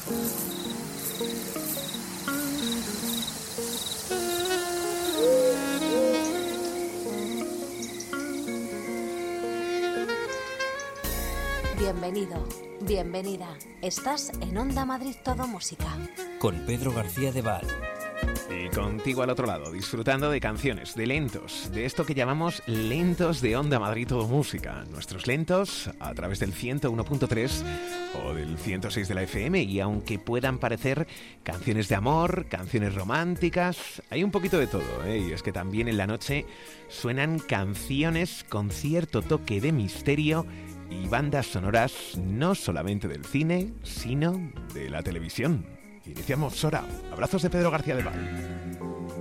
Bienvenido, bienvenida. Estás en Onda Madrid Todo Música. Con Pedro García de Val. Y contigo al otro lado, disfrutando de canciones, de lentos, de esto que llamamos lentos de Onda Madrid Todo Música. Nuestros lentos a través del 101.3 o del 106 de la FM, y aunque puedan parecer canciones de amor, canciones románticas, hay un poquito de todo, ¿eh? Y es que también en la noche suenan canciones con cierto toque de misterio y bandas sonoras no solamente del cine, sino de la televisión. Iniciamos Sora. Abrazos de Pedro García de Val.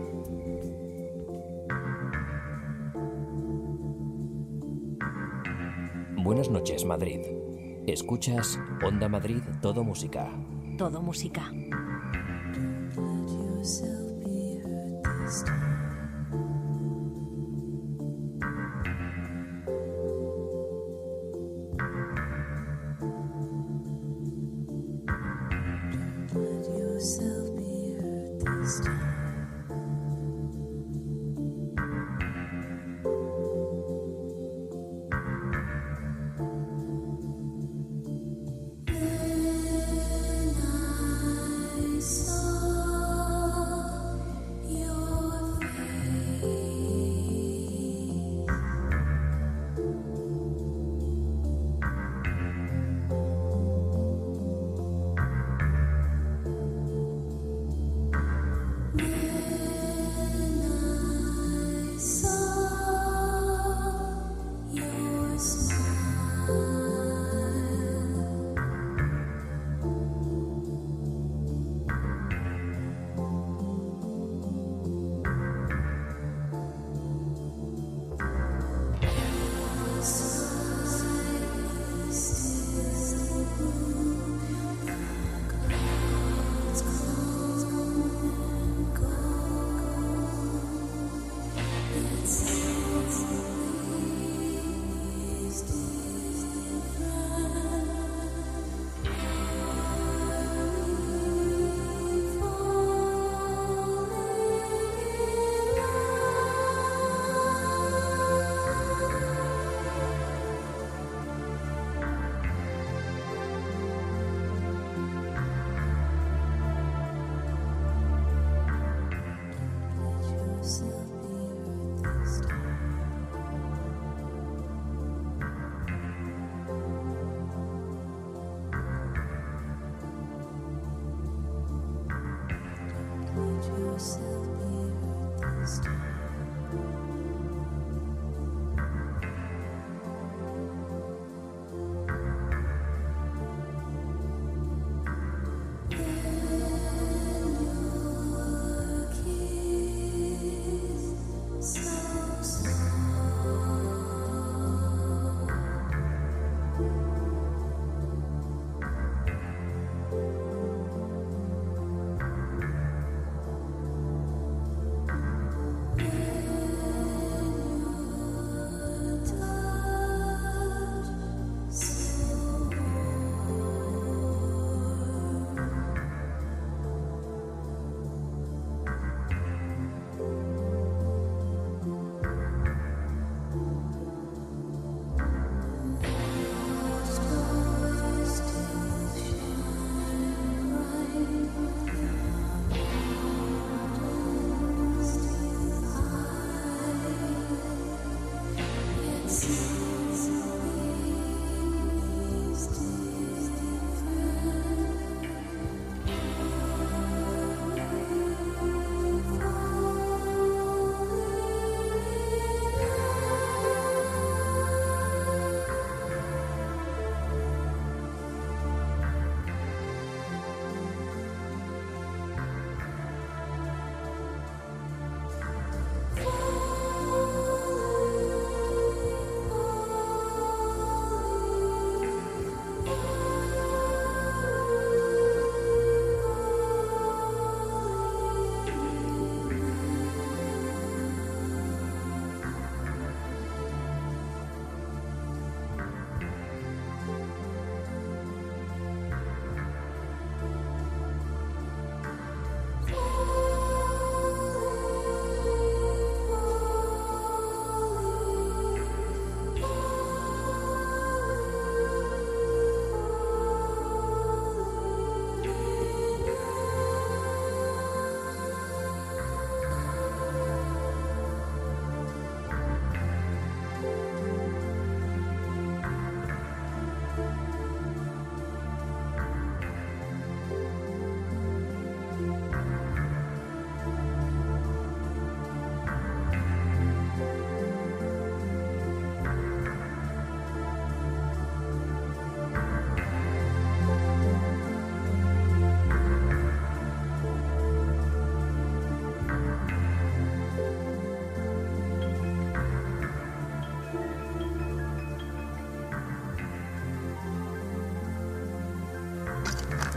Buenas noches, Madrid. Escuchas Onda Madrid Todo Música. Todo Música.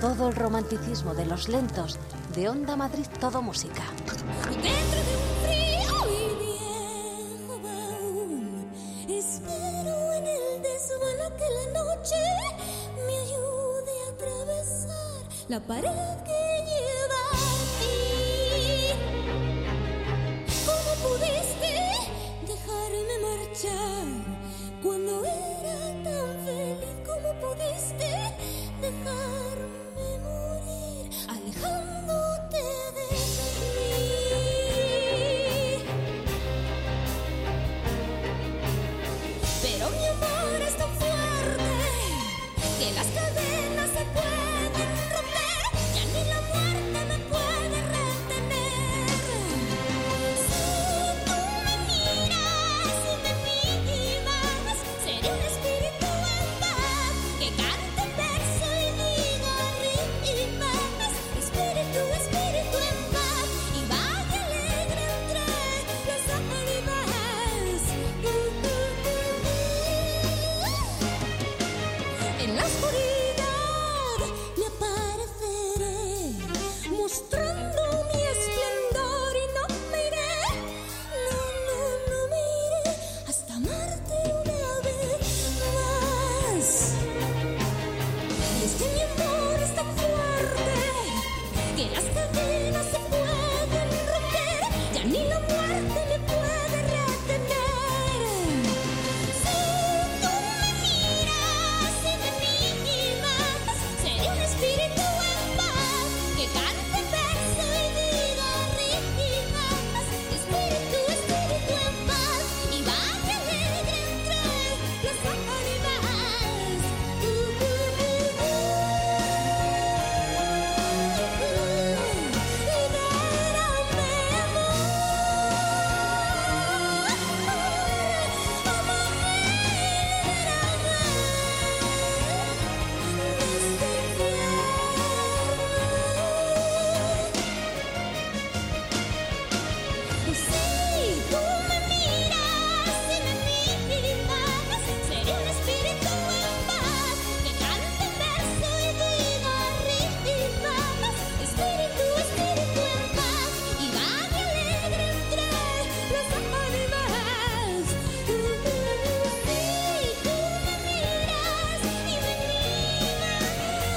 todo el romanticismo de los lentos de Onda Madrid Todo Música. Dentro de un frío y viejo baúl, espero en el desvelo que la noche me ayude a atravesar la pared que lleva a ti. ¿Cómo pudiste dejarme marchar cuando era tan feliz? ¿Cómo pudiste dejarme morir alejándote de mí? Pero mi amor es tan fuerte que las cadenas se pueden romper, ya ni la muerte me puede retener. Si tú me miras y me mimas, seré un espíritu en paz que cante verso y diga rimas. Espíritu, espíritu en paz y vaya alegre entre las ánimas. En la oscuridad me apareceré, mostrando mi esplendor y no me iré, no me iré hasta amarte una vez más. Y es que mi amor es tan fuerte que las cadenas se pueden romper, ya ni la muerte me puede retener. Si tú me miras y me mimas, seré un espíritu en paz que cante verso y diga rimas. Espíritu, espíritu en paz y vaya alegre entre las ánimas. Si tú me miras y me mimas, seré un espíritu en paz que cante verso y diga rimas. Espíritu, espíritu en paz y vaya alegre entre las ánimas. Si tú me miras y me mimas.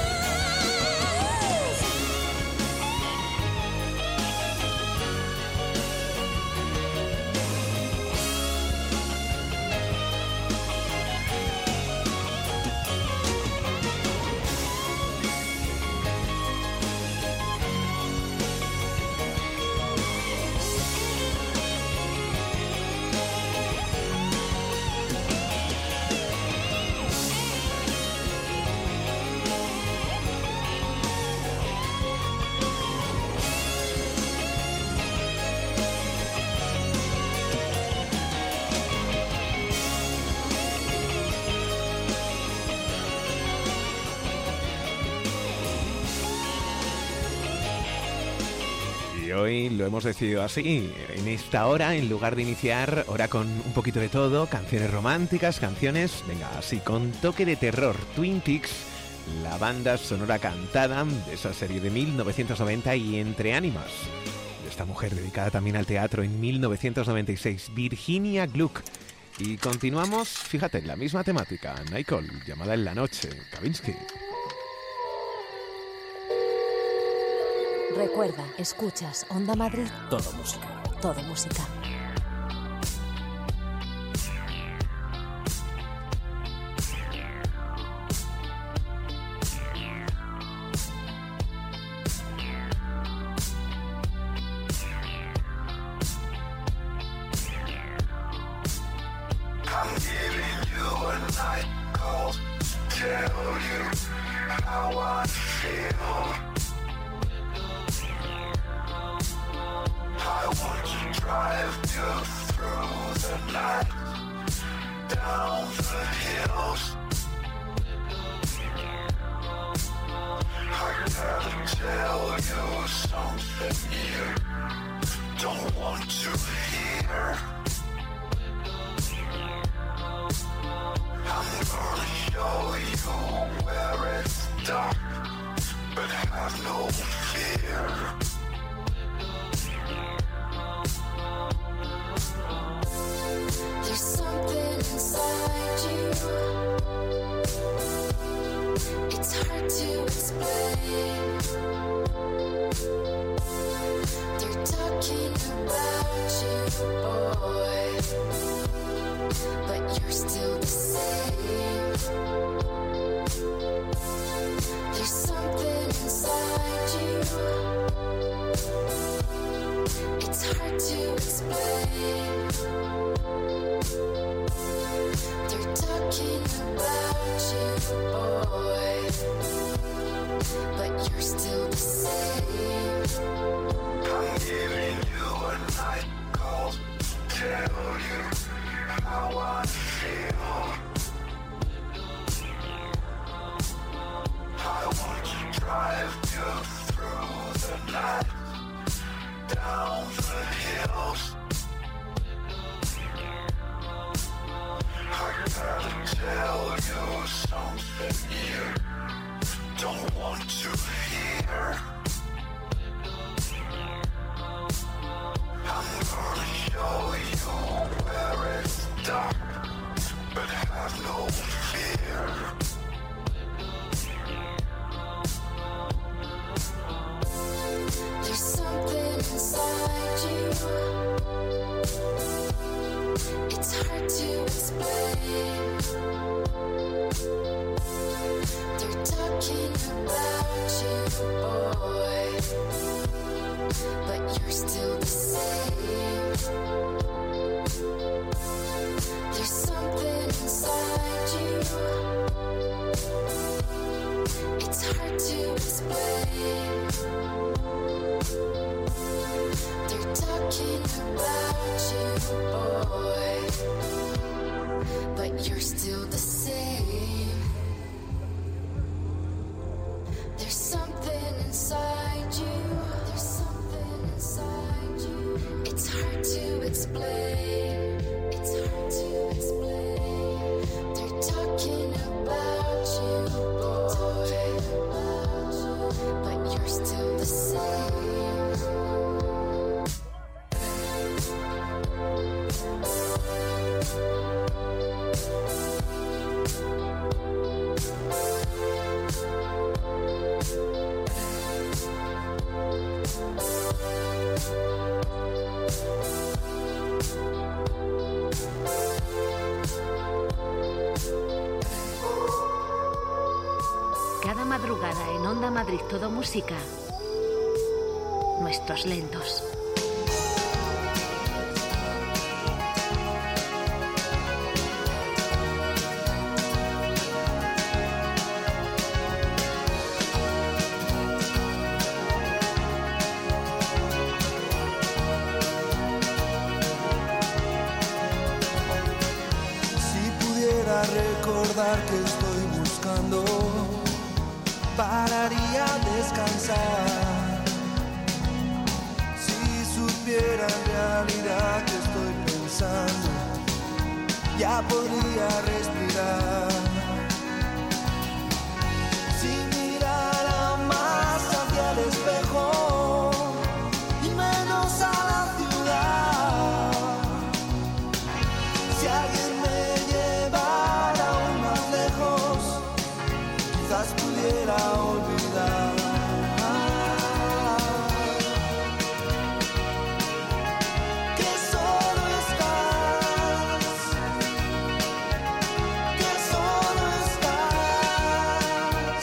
Y hoy lo hemos decidido así, en esta hora, en lugar de iniciar, hora con un poquito de todo, canciones románticas, canciones, venga, así, con toque de terror, Twin Peaks, la banda sonora cantada de esa serie de 1990 y Entre Ánimas, de esta mujer dedicada también al teatro en 1996, Virginia Gluck. Y continuamos, fíjate, la misma temática, Nicole, llamada en la noche, Kavinsky. Recuerda, escuchas Onda Madrid Todo Música. Todo Música. I'm giving you a night call to tell you how I feel. I want to drive to There's something inside you. It's hard to explain. They're talking about you, boy, but you're still the same. There's something inside you. It's hard to explain. They're talking about you, boy, but you're still the same. I'm giving you a night call to tell you how I feel. I want to drive you through the night, down the hills. I gotta tell you something you don't want to hear. I'm gonna show you where it's dark, but have no fear. There's something inside you. It's hard to explain. They're talking about you, boy, but you're still the same. There's something inside you. It's hard to explain. They're talking about you, boy, but you're still the same. There's something inside you. There's something inside you. It's hard to explain. It's hard to explain. They're talking about you, boy, but you're still the same. Cada madrugada en Onda Madrid Todo Música, Nuestros Lentos. Si pudiera recordar que estoy buscando, pararía a descansar. Si supiera en realidad que estoy pensando, ya podría respirar. Si mirara más hacia el espejo y menos a la ciudad, si alguien me llevara aún más lejos, quizás pudiera olvidar que solo estás, que solo estás.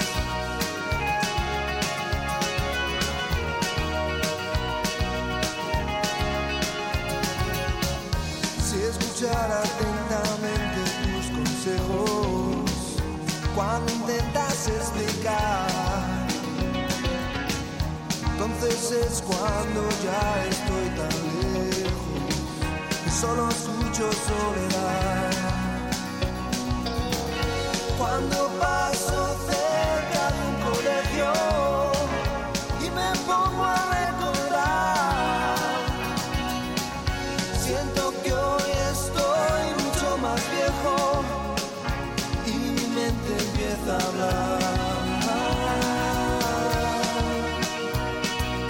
Si escuchara atentamente tus consejos cuando intentas explicar, entonces es cuando ya estoy tan lejos y solo escucho soledad. Cuando paso cerca de un colegio y me pongo a recordar, siento que hoy estoy mucho más viejo y mi mente empieza a hablar.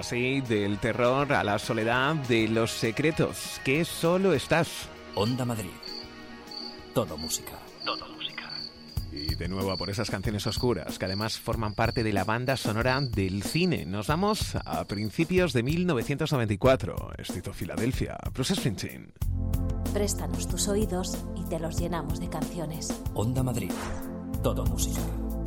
así, del terror a la soledad, de los secretos, que solo estás. Onda Madrid. Todo música. Todo música. Y de nuevo a por esas canciones oscuras, que además forman parte de la banda sonora del cine. Nos vamos a principios de 1994. Esto Filadelfia, Bruce Springsteen. Préstanos tus oídos y te los llenamos de canciones. Onda Madrid. Todo música.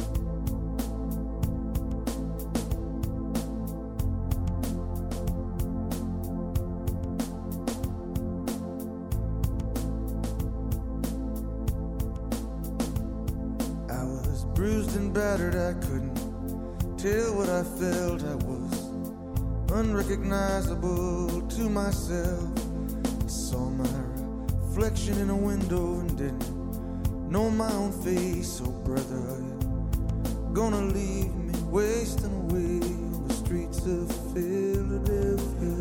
Bruised and battered, I couldn't tell what I felt. I was unrecognizable to myself. I saw my reflection in a window and didn't know my own face. Oh brother, are you gonna leave me wasting away on the streets of Philadelphia?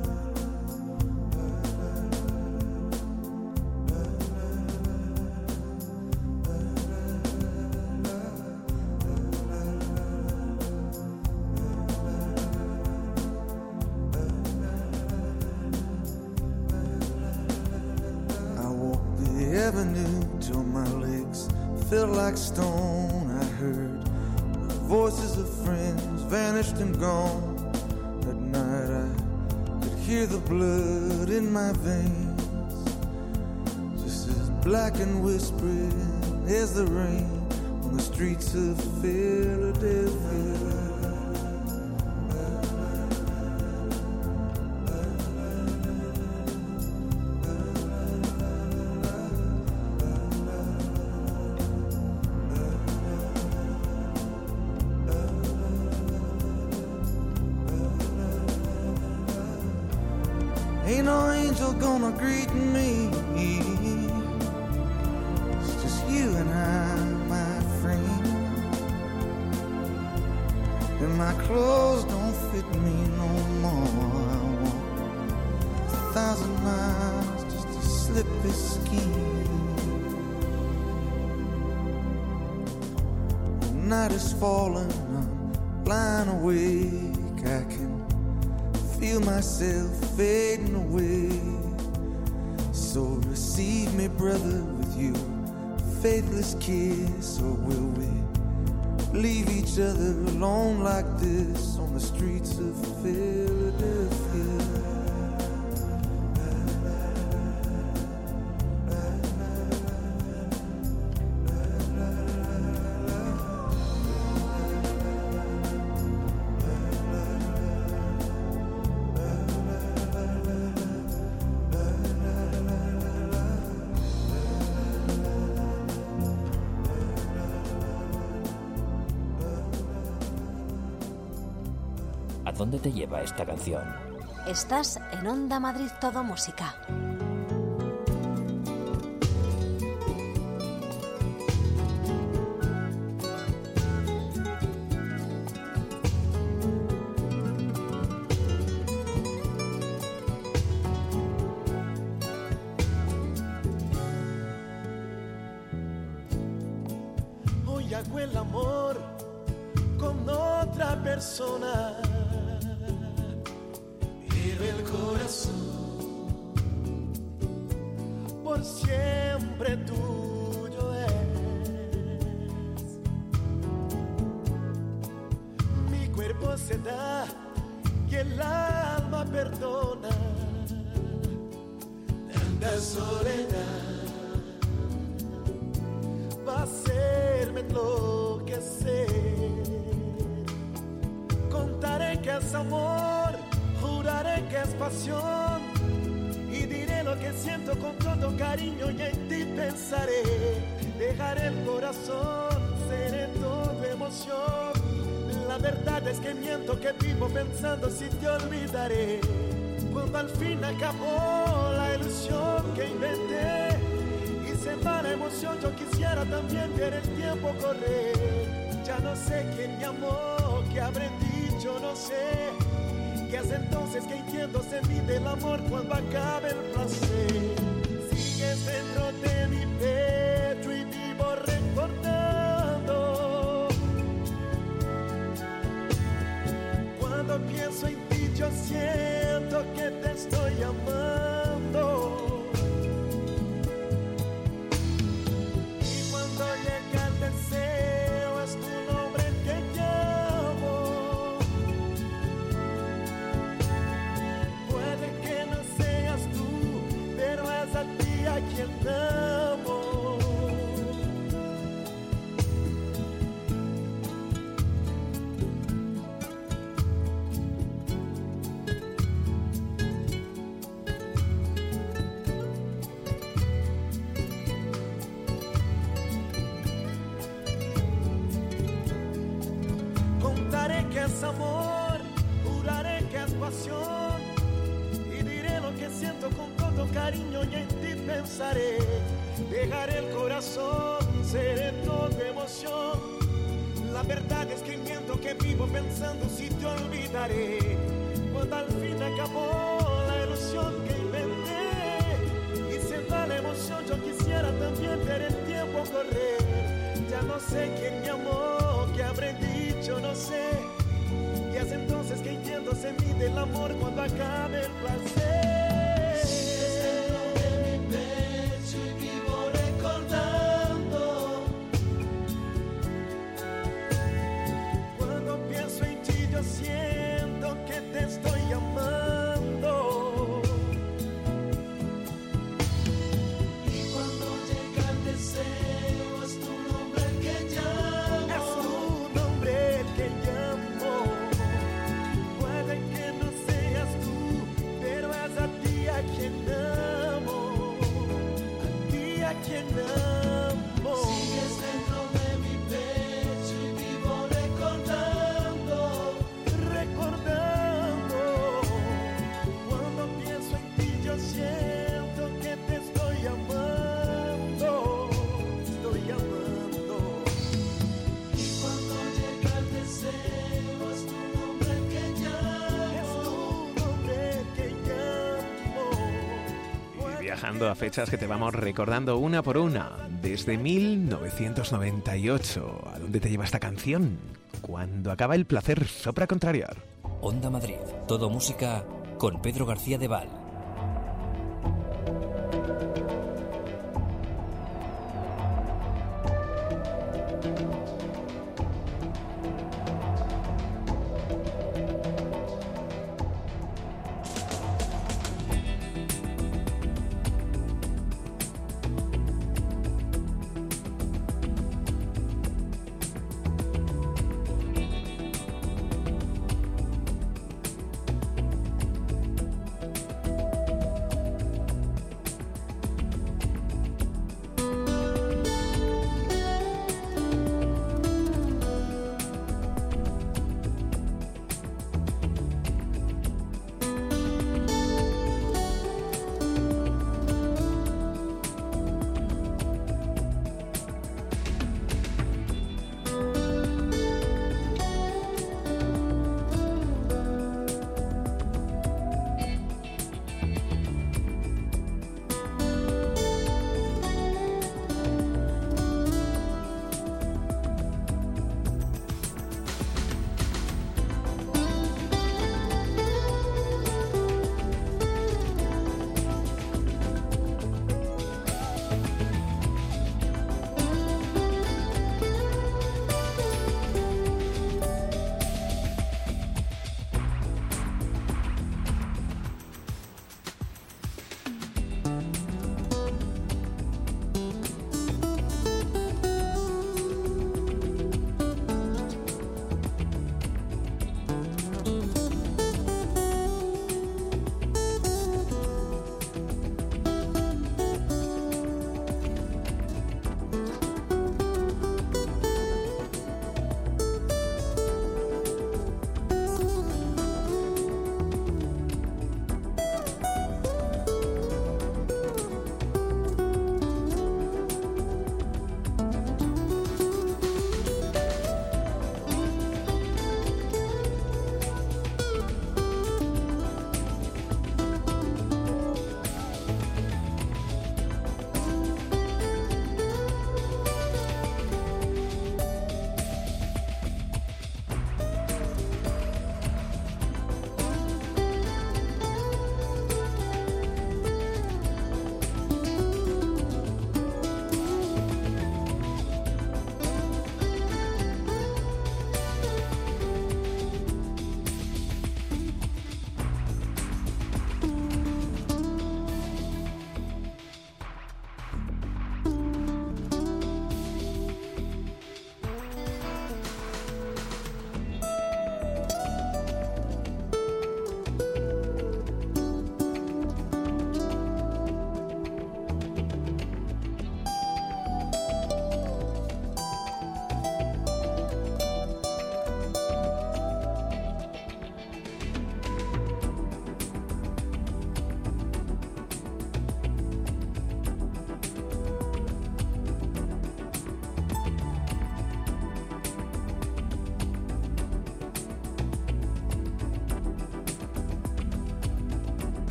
Till my legs felt like stone. I heard the voices of friends vanished and gone. At night I could hear the blood in my veins, just as black and whispering as the rain on the streets of Philadelphia. Ain't no angel gonna greet me. It's just you and I, my friend. And my clothes don't fit me no more. I walk 1,000 miles just to slip this skin. The night is falling, I'm lying awake. I can feel myself fading away. So receive me, brother, with your faithless kiss. Or will we leave each other alone like this on the streets of Philadelphia? ¿A dónde te lleva esta canción? Estás en Onda Madrid Todo Música. Hoy hago el amor con otra persona. El corazón por siempre tuyo es. Mi cuerpo se da y el alma perdona. Tanta soledad va a hacerme enloquecer. Contaré que es amor, juraré que es pasión y diré lo que siento con todo cariño y en ti pensaré. Dejaré el corazón, seré todo emoción. La verdad es que miento, que vivo pensando si te olvidaré. Cuando al fin acabó la ilusión que inventé y se va la emoción, yo quisiera también ver el tiempo correr. Ya no sé quién me amó, qué habré dicho, no sé. Y es entonces que entiendo, se mide el amor cuando acabe el placer. Sigues dentro de mi pecho y vivo recordando. Cuando pienso en ti que es amor, juraré que es pasión y diré lo que siento con todo cariño y en ti pensaré. Dejaré el corazón, seré toda emoción. La verdad es que miento, que vivo pensando si te olvidaré. Cuando al fin acabó la ilusión que inventé y se va la emoción, yo quisiera también ver el tiempo correr. Ya no sé quién me amó, qué habré dicho, no sé. Y es entonces que entiendo, se mide el amor cuando acabe el placer. Sigues dentro de mi pecho y vivo recordando. Cuando pienso en ti yo siento que te estoy amando. Y cuando llega el deseo es tu nombre el que llamo. Es tu nombre el que llamo. Puede que no seas tú, pero es a ti a quien amo. A ti a quien amo. Sigues dentro de mi pecho y vivo recordando. Recordando. Cuando pienso en ti yo siento que te estoy amando. Estoy amando. Y cuando llega el deseo es tu nombre el que llamo. Es tu nombre el que llamo. Y viajando a fechas que te vamos recordando una por una. Desde 1998. ¿A dónde te lleva esta canción? Cuando acaba el placer, sopra contrariar. Onda Madrid, todo música con Pedro García de Val.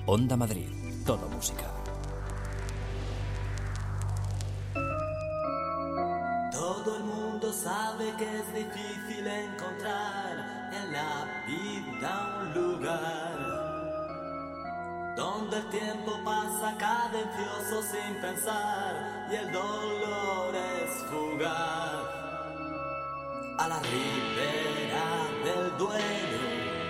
Onda Madrid, todo música. Todo el mundo sabe que es difícil encontrar en la vida un lugar donde el tiempo pasa cadencioso sin pensar y el dolor es fugaz. A la ribera del Duero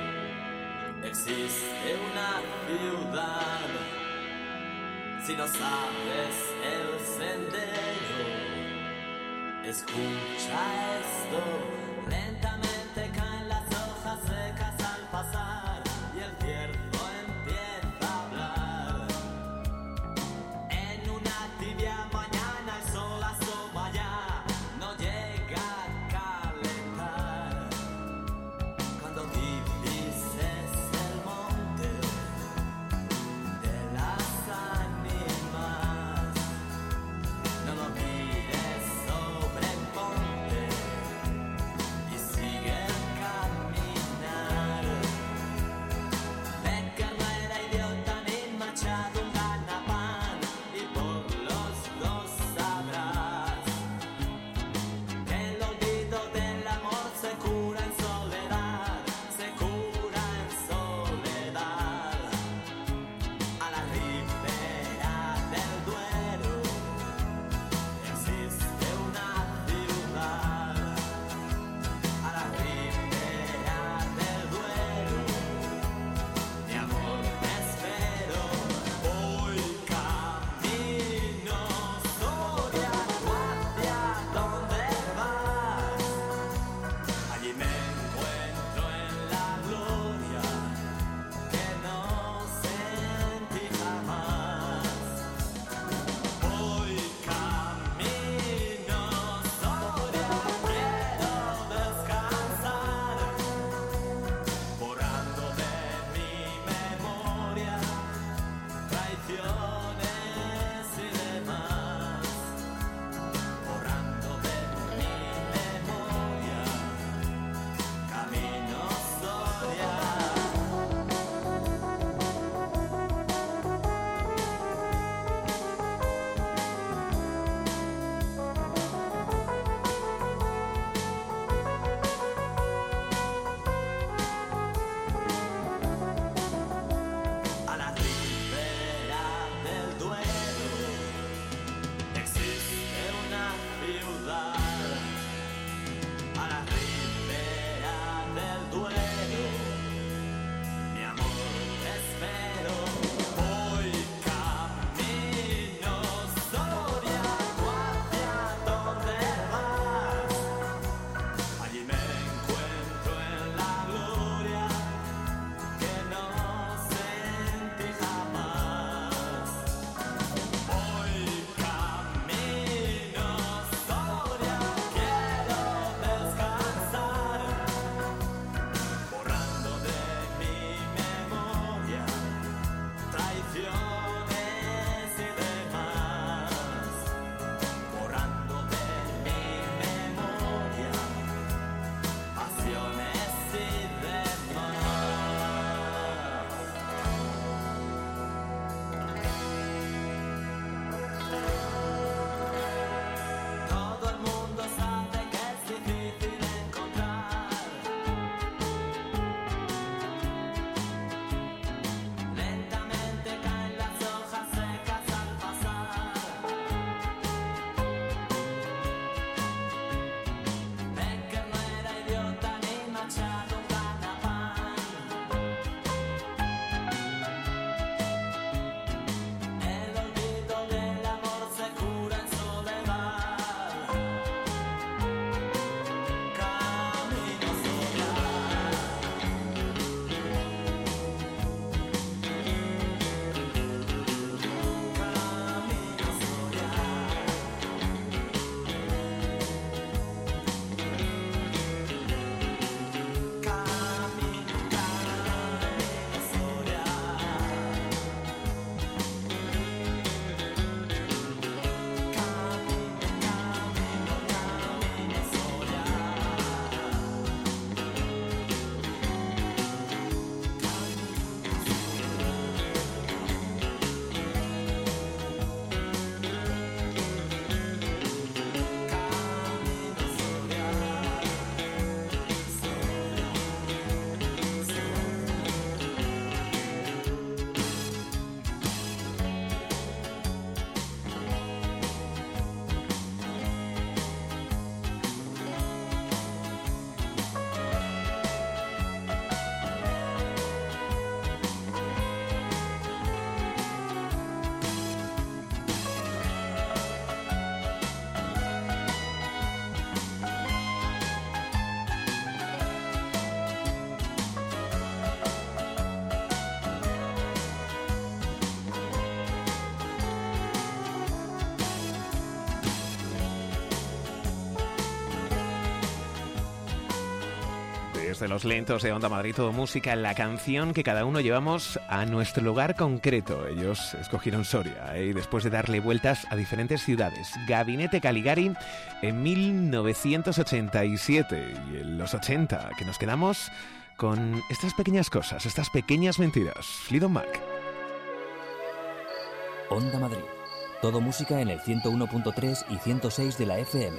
existe una ciudad. Si no sabes el sendero, escucha esto. Lentamente caen las hojas secas al pasar y el cierzo empieza a hablar. En una tibia mañana el sol asoma ya, no llega a calentar. Cuando divises el monte de las ánimas, no lo mires, sobreponte y si de los lentos de Onda Madrid Todo Música, la canción que cada uno llevamos a nuestro lugar concreto. Ellos escogieron Soria y después de darle vueltas a diferentes ciudades. Gabinete Caligari en 1987 y en los 80, que nos quedamos con estas pequeñas cosas, estas pequeñas mentiras. Fleetwood Mac. Onda Madrid. Todo música en el 101.3 y 106 de la FM.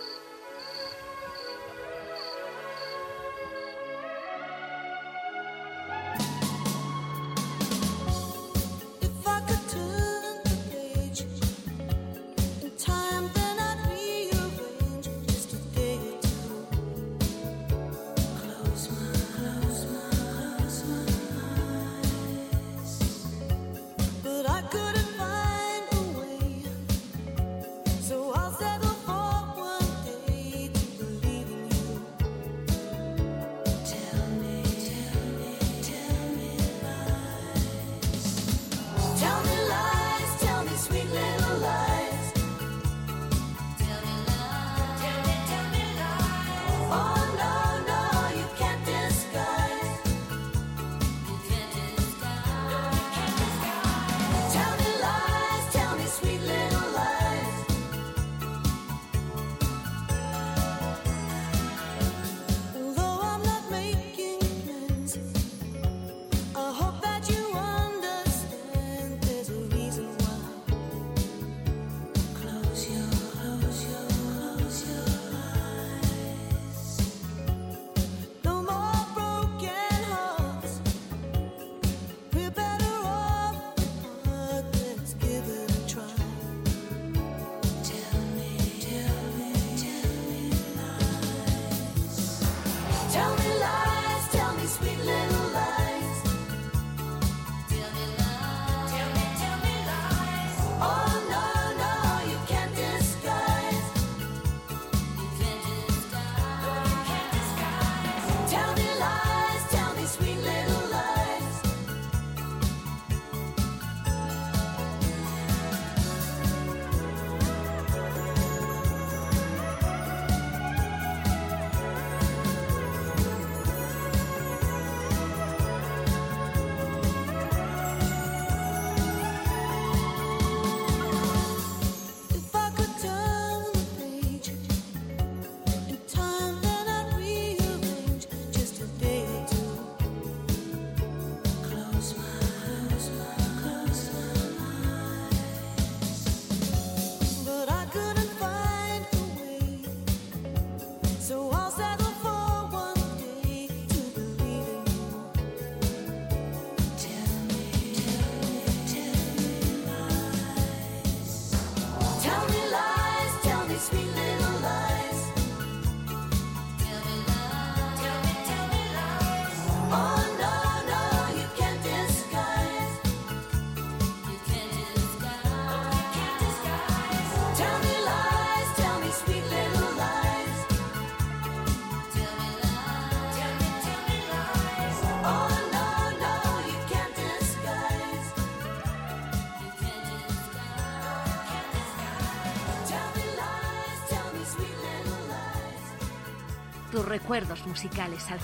Tus recuerdos musicales al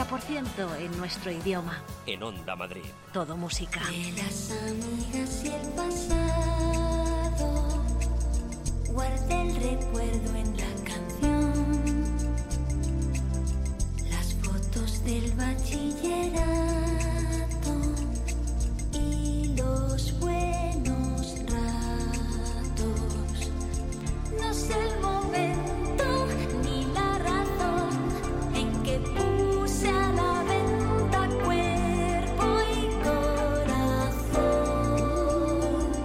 50% en nuestro idioma. En Onda Madrid. Todo música. De las amigas y el pasado, guarda el recuerdo en la canción. Las fotos del bachillerato y los buenos ratos. No sé el momento ni la razón en que puse a la venta cuerpo y corazón.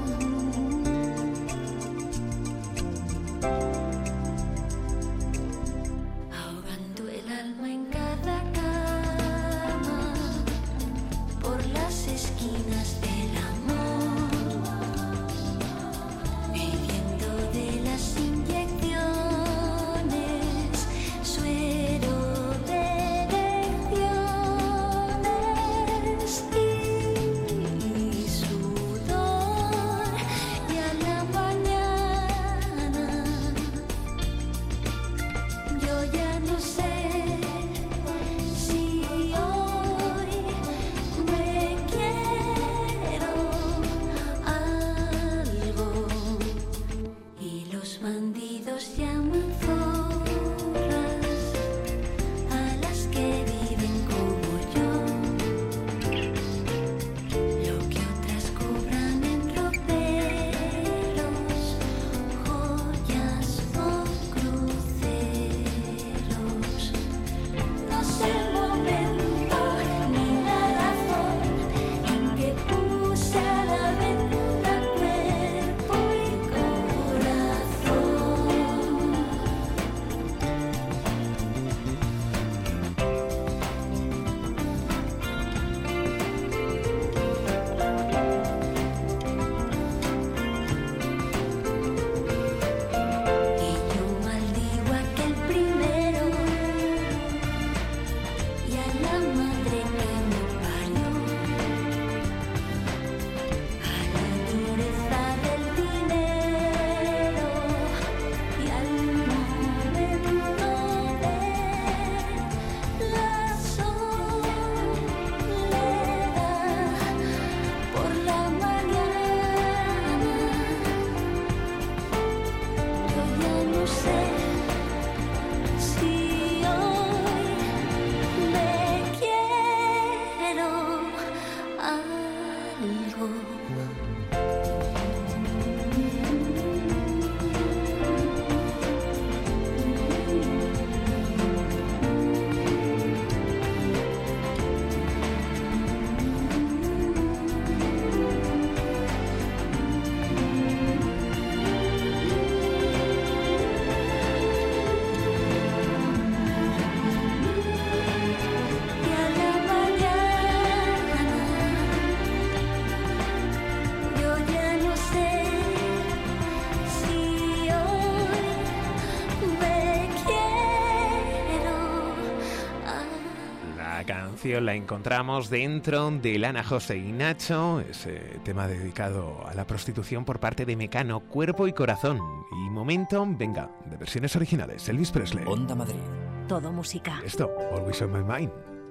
canción la encontramos dentro de Ana José y Nacho, ese tema dedicado a la prostitución por parte de Mecano, Cuerpo y Corazón. Y momento, venga, de versiones originales, Elvis Presley. Onda Madrid. Todo música. Esto, Always on My Mind.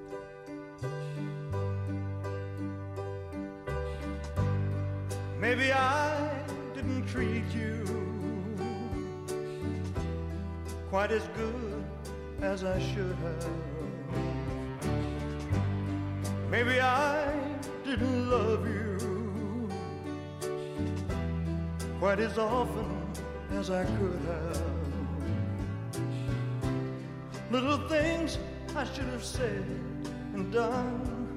Maybe I didn't treat you quite as good as I should have. Maybe I didn't love you quite as often as I could have. Little things I should have said and done,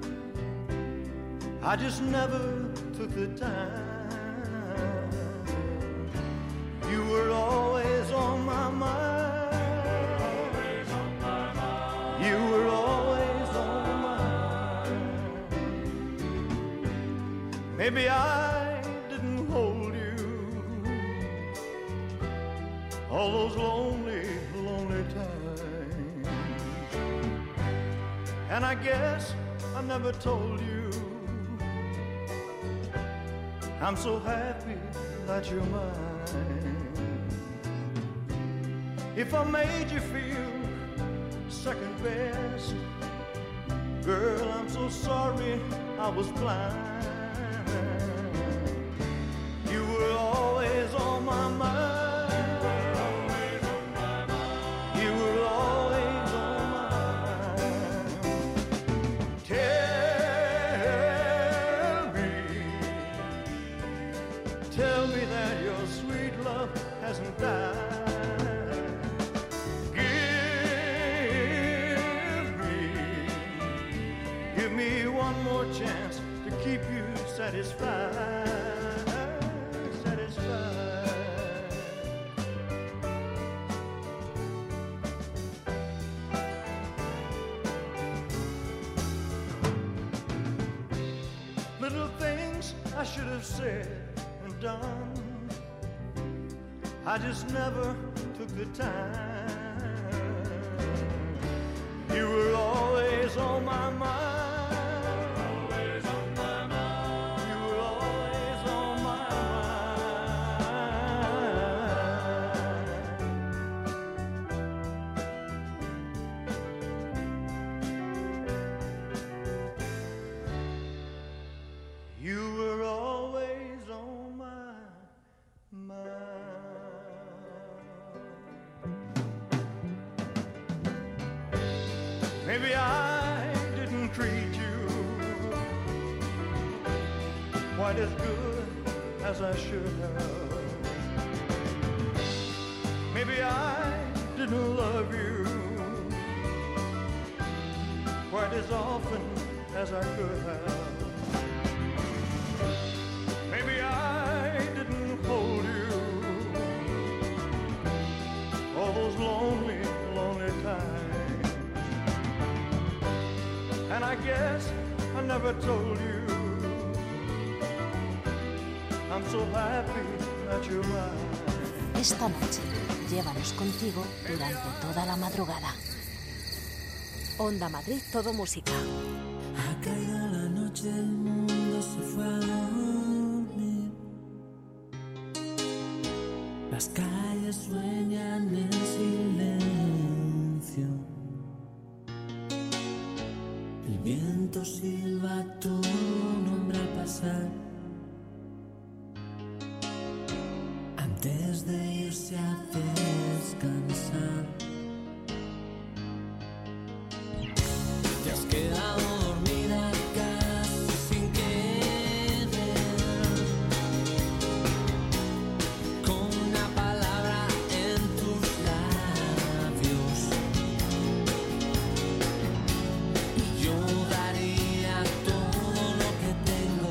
I just never took the time. You were always on my mind. You were always on my mind. Maybe I didn't hold you all those lonely, lonely times. And I guess I never told you I'm so happy that you're mine. If I made you feel second best, girl, I'm so sorry I was blind. You were always on my mind. You were always on my mind. Tell me that your sweet love hasn't died. Give me one more chance to keep you satisfied, satisfied. Little things I should have said and done, I just never took the time. You were always on my mind. Maybe I didn't treat you quite as good as I should have. Maybe I didn't love you quite as often as I could have. Maybe I didn't hold you all those lonely, lonely times. And I guess I never told you I'm so happy that you're mine. Esta noche, llévanos contigo durante toda la madrugada. Onda Madrid, todo música. Ha caído la noche, el mundo se fue a dormir. Las calles sueñan en silencio. El viento silba tu nombre al pasar. Antes de irse a descansar. Te has quedado dormida casi sin querer, con una palabra en tus labios. Y yo daría todo lo que tengo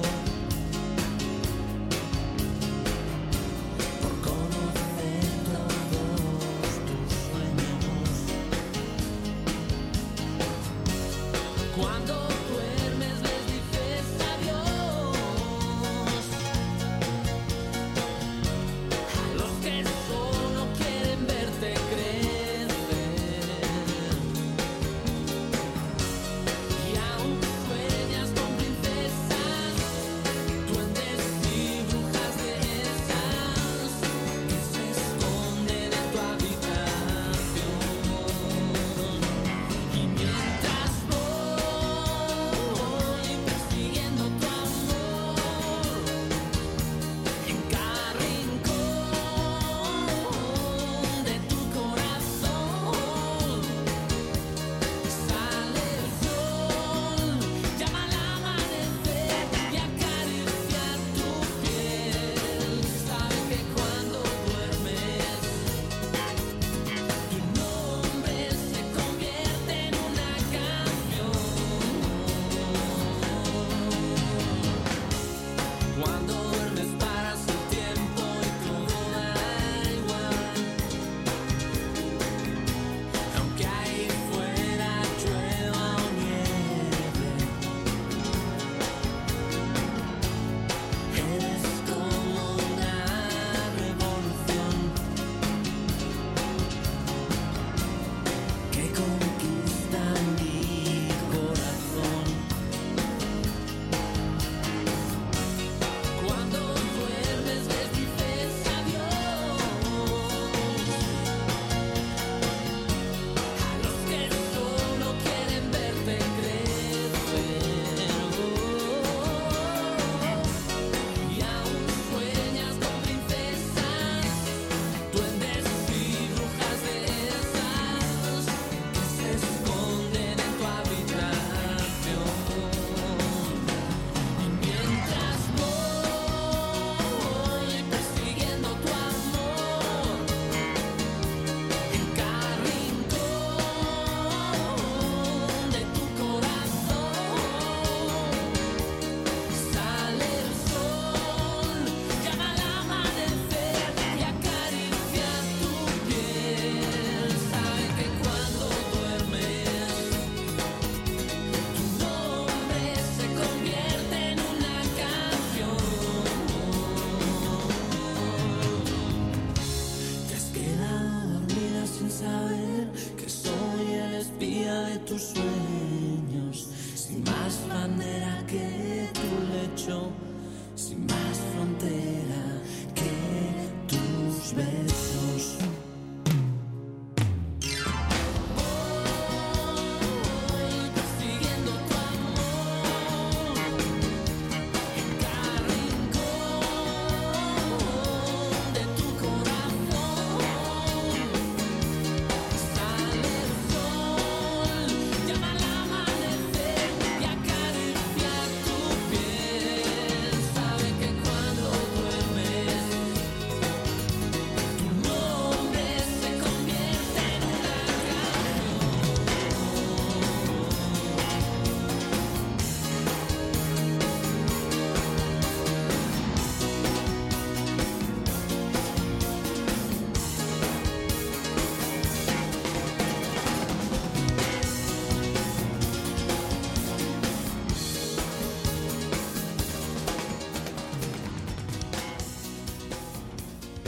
por conocer todos tus sueños.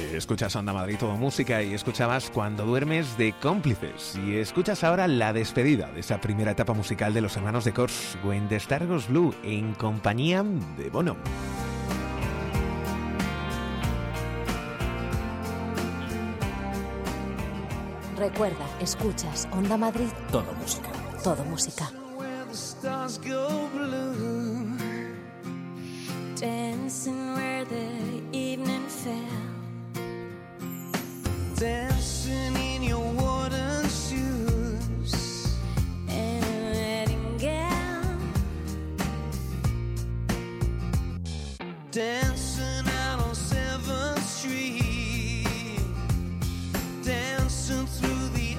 Escuchas Onda Madrid, todo música, y escuchabas Cuando duermes de Cómplices. Y escuchas ahora la despedida de esa primera etapa musical de los hermanos de Corrs, When the Star Goes Blue, en compañía de Bono. Recuerda, escuchas Onda Madrid, Todo música. todo música. Stars go blue, dancing where the evening fell, dancing in your wooden shoes and a wedding gown, dancing out on 7th Street, dancing through the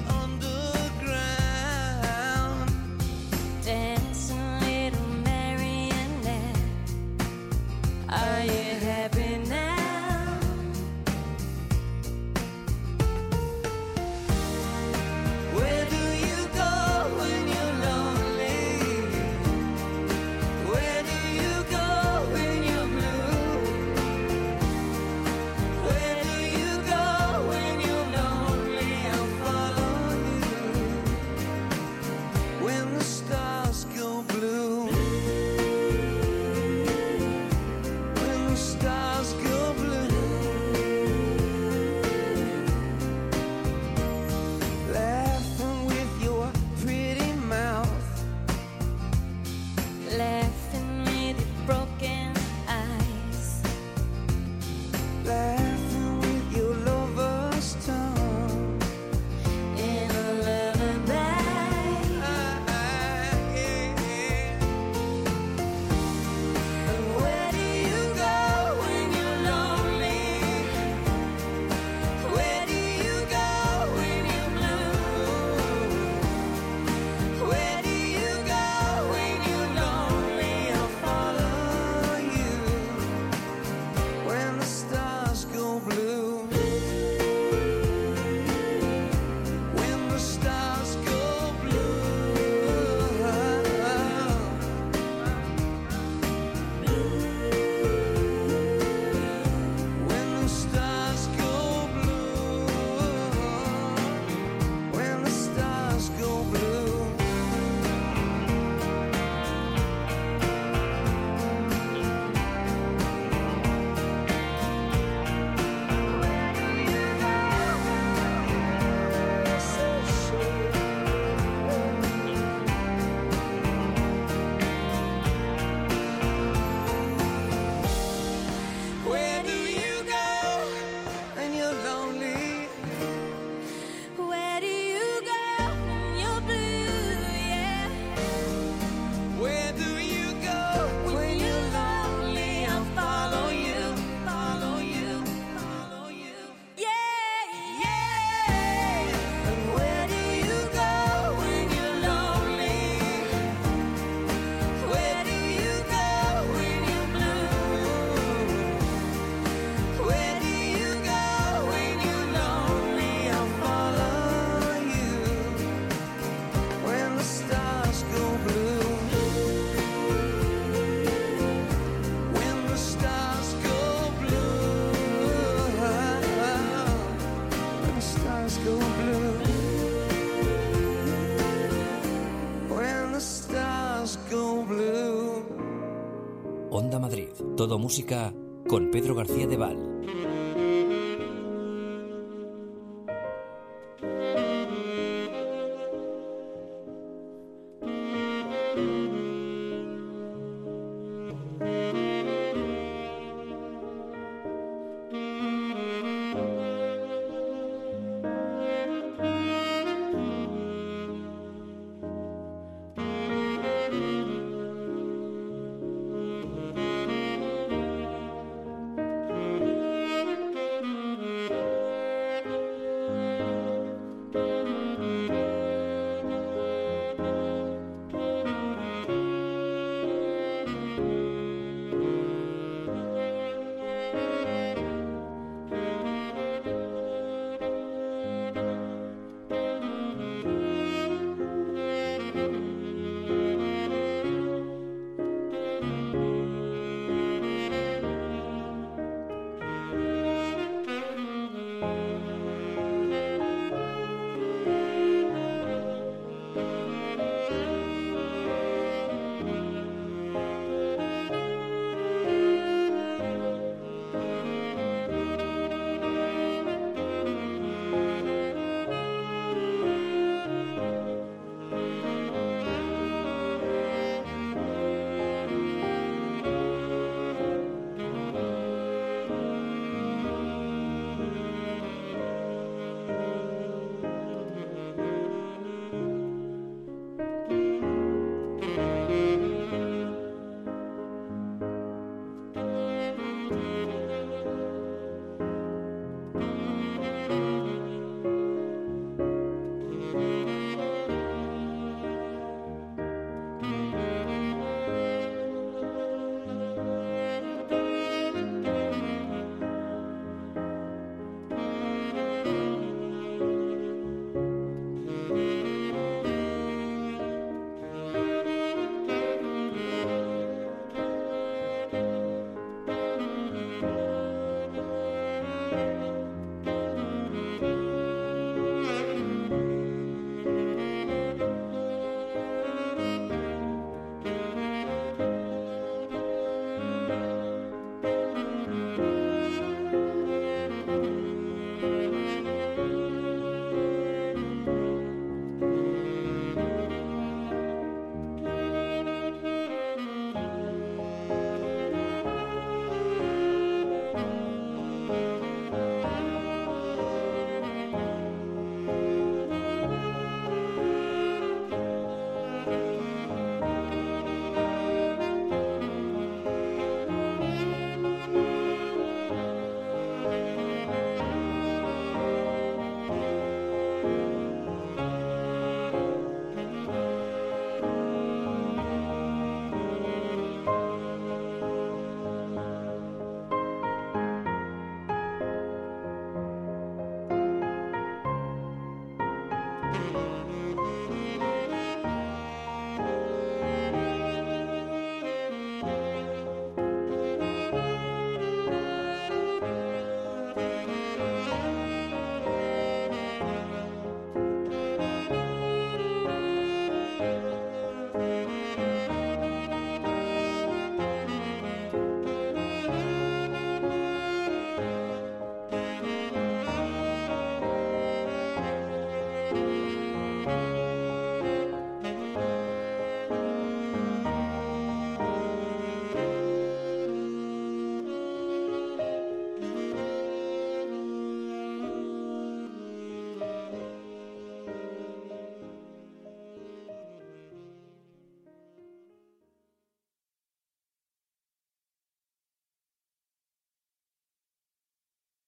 underground, dancing little marionette. Are you happy now? Where do you go when you're lonely? Where do you go when you're blue? Where do you go when you're lonely? I'll follow you. When the stars go blue, when the stars go blue, laughing with your pretty mouth, laughing with your broken eyes, laughing with your lover's tongue in a lullaby. And where do you go when you're lonely? Where do you go when you're blue? Where do you go when you're lonely? I'll follow you when the stars go blue. When the stars go blue. When the stars go blue. When the stars go blue. Where do you go when you're lonely? Where do you go when you're blue? Yeah. Where do you go when you're lonely? I'll follow you, follow you, follow you. Yeah, yeah. And where do you go when you're lonely? Where do you go when you're blue? Where do you go when you're lonely? I'll follow you when the stars go blue. When the stars go blue. When the stars go blue. When the stars go blue. Onda Madrid, todo música con Pedro García de Val.